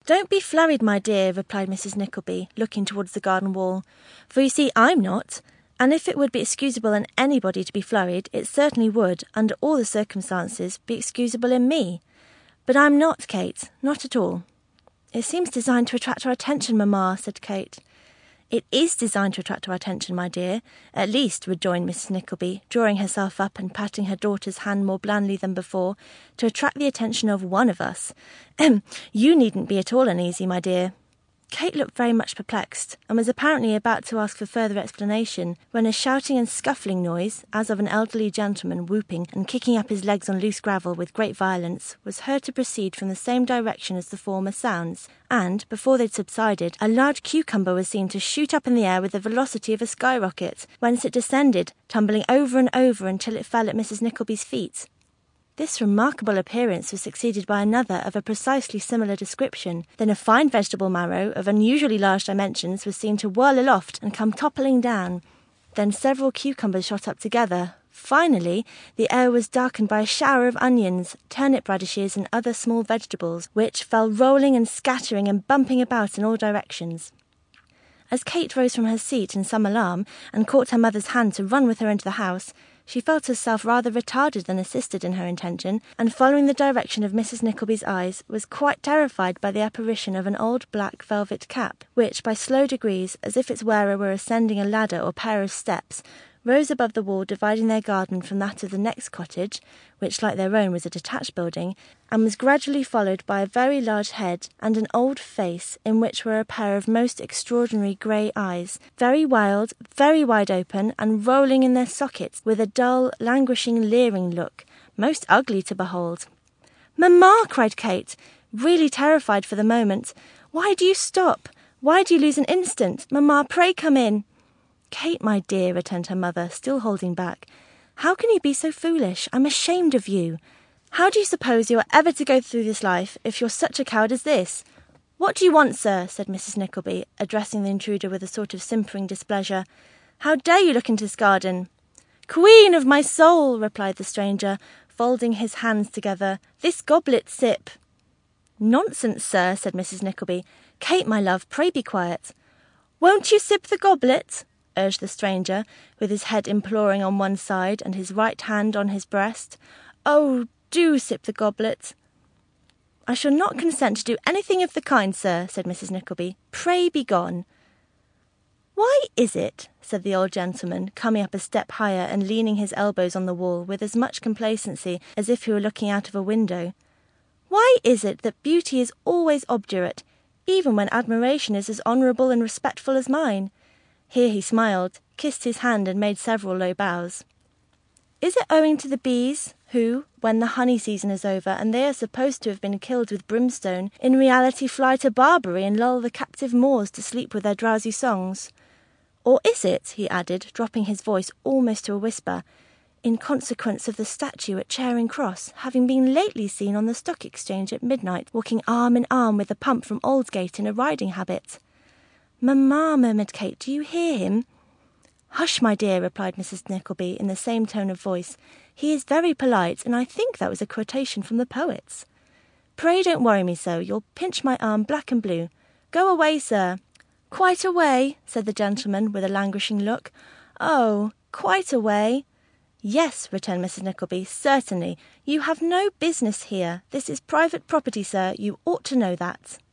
"Don't be flurried, my dear," replied Mrs. Nickleby, looking towards the garden wall, "for you see I'm not, and if it would be excusable in anybody to be flurried, it certainly would, under all the circumstances, be excusable in me. But I'm not, Kate, not at all." "It seems designed to attract our attention, Mamma," said Kate. "It is designed to attract our attention, my dear, at least," rejoined Mrs. Nickleby, drawing herself up and patting her daughter's hand more blandly than before, "to attract the attention of one of us. You needn't be at all uneasy, my dear." Kate looked very much perplexed, and was apparently about to ask for further explanation, when a shouting and scuffling noise, as of an elderly gentleman whooping and kicking up his legs on loose gravel with great violence, was heard to proceed from the same direction as the former sounds, and, before they'd subsided, a large cucumber was seen to shoot up in the air with the velocity of a skyrocket, whence it descended, tumbling over and over until it fell at Mrs. Nickleby's feet. This remarkable appearance was succeeded by another of a precisely similar description. Then a fine vegetable marrow of unusually large dimensions was seen to whirl aloft and come toppling down. Then several cucumbers shot up together. Finally, the air was darkened by a shower of onions, turnip radishes, and other small vegetables, which fell rolling and scattering and bumping about in all directions. As Kate rose from her seat in some alarm, and caught her mother's hand to run with her into the house, she felt herself rather retarded than assisted in her intention, and following the direction of Mrs. Nickleby's eyes, was quite terrified by the apparition of an old black velvet cap, which, by slow degrees, as if its wearer were ascending a ladder or pair of steps, rose above the wall dividing their garden from that of the next cottage, which, like their own, was a detached building, and was gradually followed by a very large head and an old face in which were a pair of most extraordinary grey eyes, very wild, very wide open, and rolling in their sockets with a dull, languishing, leering look, most ugly to behold. "Mamma!" cried Kate, really terrified for the moment. "Why do you stop? Why do you lose an instant? Mamma, pray come in." "Kate, my dear," returned her mother, still holding back, "how can you be so foolish? I'm ashamed of you. How do you suppose you are ever to go through this life if you're such a coward as this?" "What do you want, sir?" said Mrs. Nickleby, addressing the intruder with a sort of simpering displeasure. "How dare you look into this garden?" "Queen of my soul," replied the stranger, folding his hands together, "this goblet sip." "Nonsense, sir," said Mrs. Nickleby. "Kate, my love, pray be quiet." "Won't you sip the goblet?" urged the stranger, with his head imploring on one side and his right hand on his breast. "Oh, do sip the goblet." "I shall not consent to do anything of the kind, sir," said Mrs. Nickleby. "Pray be gone." "Why is it," said the old gentleman, coming up a step higher and leaning his elbows on the wall with as much complacency as if he were looking out of a window, "why is it that beauty is always obdurate, even when admiration is as honourable and respectful as mine?" Here he smiled, kissed his hand, and made several low bows. "Is it owing to the bees, who, when the honey season is over, and they are supposed to have been killed with brimstone, in reality fly to Barbary and lull the captive Moors to sleep with their drowsy songs? Or is it," he added, dropping his voice almost to a whisper, "in consequence of the statue at Charing Cross having been lately seen on the Stock Exchange at midnight, walking arm in arm with the pump from Aldgate in a riding habit?" "Mamma," murmured Kate, "do you hear him?" "Hush, my dear," replied Mrs. Nickleby in the same tone of voice. "He is very polite, and I think that was a quotation from the poets." "Pray don't worry me so. You'll pinch my arm black and blue. Go away, sir." "Quite away?" said the gentleman, with a languishing look. "Oh, quite away?" "Yes," returned Mrs. Nickleby, "certainly. You have no business here. This is private property, sir. You ought to know that."